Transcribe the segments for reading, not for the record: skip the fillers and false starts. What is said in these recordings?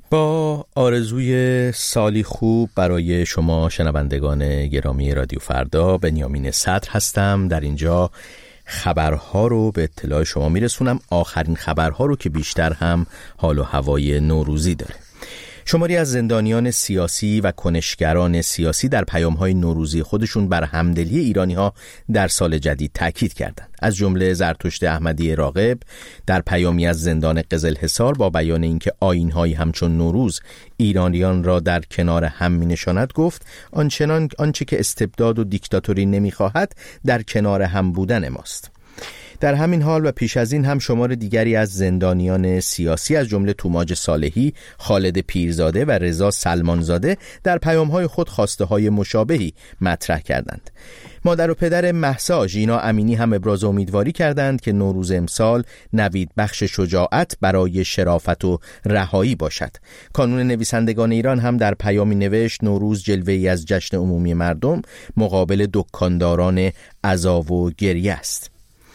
با آرزوی سالی خوب برای شما شنوندگان گرامی رادیو فردا، بنیامین صدر هستم. در اینجا خبرها رو به اطلاع شما میرسونم، آخرین خبرها رو که بیشتر هم حال و هوای نوروزی داره. شماری از زندانیان سیاسی و کنشگران سیاسی در پیام‌های نوروزی خودشون بر همدلی ایرانی‌ها در سال جدید تاکید کردند. از جمله زرتشت احمدی راغب در پیامی از زندان قزلحصار با بیان اینکه آیین‌هایی همچون نوروز ایرانیان را در کنار هم می‌نشاند گفت آنچه که استبداد و دیکتاتوری نمی‌خواهد در کنار هم بودن ماست. در همین حال و پیش از این هم شمار دیگری از زندانیان سیاسی از جمله توماج صالحی، خالد پیرزاده و رضا سلمانزاده در پیام‌های خود خواسته‌های مشابهی مطرح کردند. مادر و پدر مهسا ژینا امینی هم ابراز امیدواری کردند که نوروز امسال نوید بخش شجاعت برای شرافت و رهایی باشد. کانون نویسندگان ایران هم در پیامی نوشت نوروز جلوه‌ای از جشن عمومی مردم مقابل دکانداران عزا و گریه است.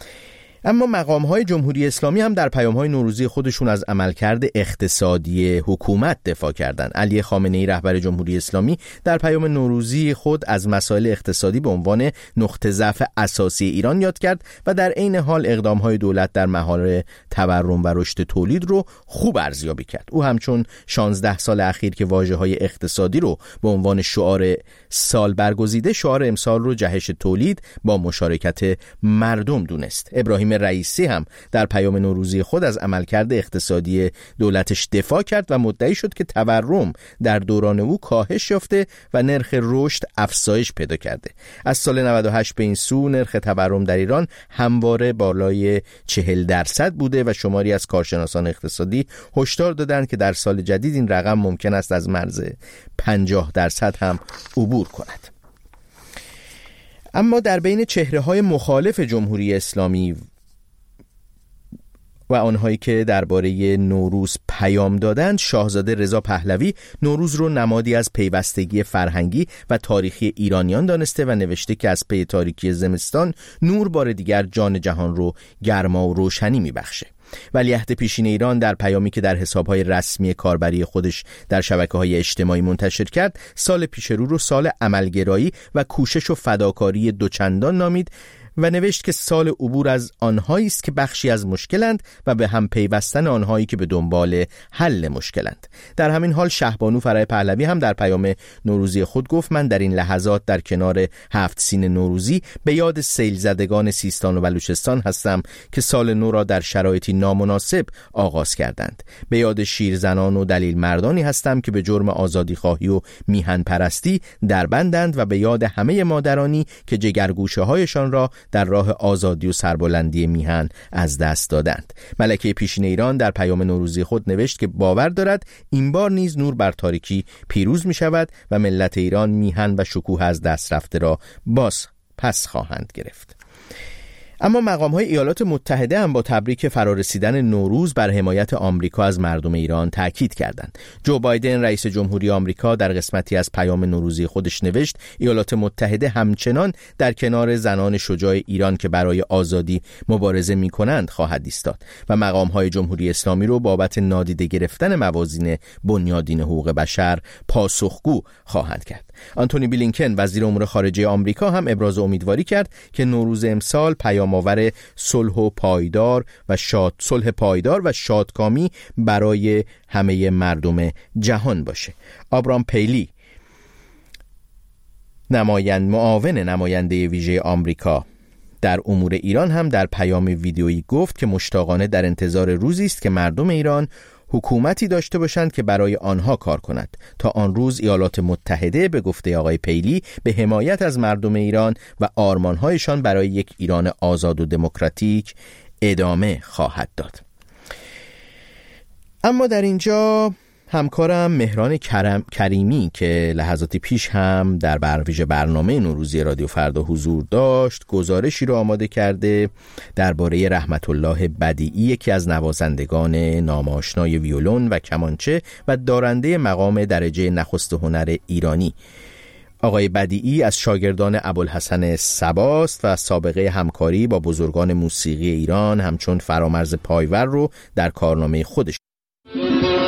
اما مقام‌های جمهوری اسلامی هم در پیام‌های نوروزی خودشون از عملکرد اقتصادی حکومت دفاع کردند. علی خامنه‌ای رهبر جمهوری اسلامی در پیام نوروزی خود از مسائل اقتصادی به عنوان نقطه ضعف اساسی ایران یاد کرد و در عین حال اقدام‌های دولت در محور تورم و رشد تولید رو خوب ارزیابی کرد. او همچون 16 سال اخیر که واژه‌های اقتصادی رو به عنوان شعار سال برگزیده، شعار امسال رو جهش تولید با مشارکت مردم دونست. ابراهیم رئیسی هم در پیام نوروزی خود از عملکرد اقتصادی دولتش دفاع کرد و مدعی شد که تورم در دوران او کاهش یافته و نرخ رشد افزایش پیدا کرده. از سال 98 به این سو نرخ تورم در ایران همواره بالای 40% بوده و شماری از کارشناسان اقتصادی هشدار دادند که در سال جدید این رقم ممکن است از مرز 50% هم عبور کند. اما در بین چهره‌های مخالف جمهوری اسلامی و آنهایی که درباره نوروز پیام دادند، شاهزاده رضا پهلوی نوروز رو نمادی از پیوستگی فرهنگی و تاریخی ایرانیان دانسته و نوشته که از پی تاریکی زمستان نور بار دیگر جان جهان رو گرما و روشنی میبخشه. ولیعهد پیشین ایران در پیامی که در حساب‌های رسمی کاربری خودش در شبکه‌های اجتماعی منتشر کرد، سال پیش رو سال عملگرایی و کوشش و فداکاری دوچندان نامید و نوشت که سال عبور از آنهایی است که بخشی از مشکلند و به هم پیوستن آنهایی که به دنبال حل مشکلند. در همین حال شهبانو فرح پهلوی هم در پیام نوروزی خود گفت من در این لحظات در کنار 7 سین نوروزی به یاد سیل زدگان سیستان و بلوچستان هستم که سال نو را در شرایطی نامناسب آغاز کردند. به یاد شیرزنان و دلیل مردانی هستم که به جرم آزادی خواهی و میهن پرستی دربندند و به یاد همه مادرانی که جگرگوشه هایشان را در راه آزادی و سربلندی میهن از دست دادند. ملکه پیشین ایران در پیام نوروزی خود نوشت که باور دارد این بار نیز نور بر تاریکی پیروز می شود و ملت ایران میهن و شکوه از دست رفته را باز پس خواهند گرفت. اما مقام‌های ایالات متحده هم با تبریک فرارسیدن نوروز بر حمایت آمریکا از مردم ایران تاکید کردند. جو بایدن رئیس جمهوری آمریکا در قسمتی از پیام نوروزی خودش نوشت ایالات متحده همچنان در کنار زنان شجاع ایران که برای آزادی مبارزه می‌کنند خواهد ایستاد و مقام‌های جمهوری اسلامی رو بابت نادیده گرفتن موازین بنیادین حقوق بشر پاسخگو خواهند کرد. آنتونی بلینکن وزیر امور خارجه آمریکا هم ابراز امیدواری کرد که نوروز امسال پیام‌آور صلح پایدار و شادکامی برای همه مردم جهان باشه. آبرام پیلی معاون نماینده ویژه آمریکا در امور ایران هم در پیام ویدیویی گفت که مشتاقانه در انتظار روزی است که مردم ایران حکومتی داشته باشند که برای آنها کار کند. تا آن روز ایالات متحده به گفته آقای پیلی به حمایت از مردم ایران و آرمانهایشان برای یک ایران آزاد و دموکراتیک ادامه خواهد داد. اما در اینجا همکارم مهران کریمی که لحظاتی پیش هم در برنامه نوروزی رادیو فردا حضور داشت گزارشی رو آماده کرده درباره رحمت الله بدیعی، یکی از نوازندگان ناماشنای ویولون و کمانچه و دارنده مقام درجه نخست هنر ایرانی. آقای بدیعی از شاگردان ابوالحسن صباست و سابقه همکاری با بزرگان موسیقی ایران همچون فرامرز پایور رو در کارنامه خودش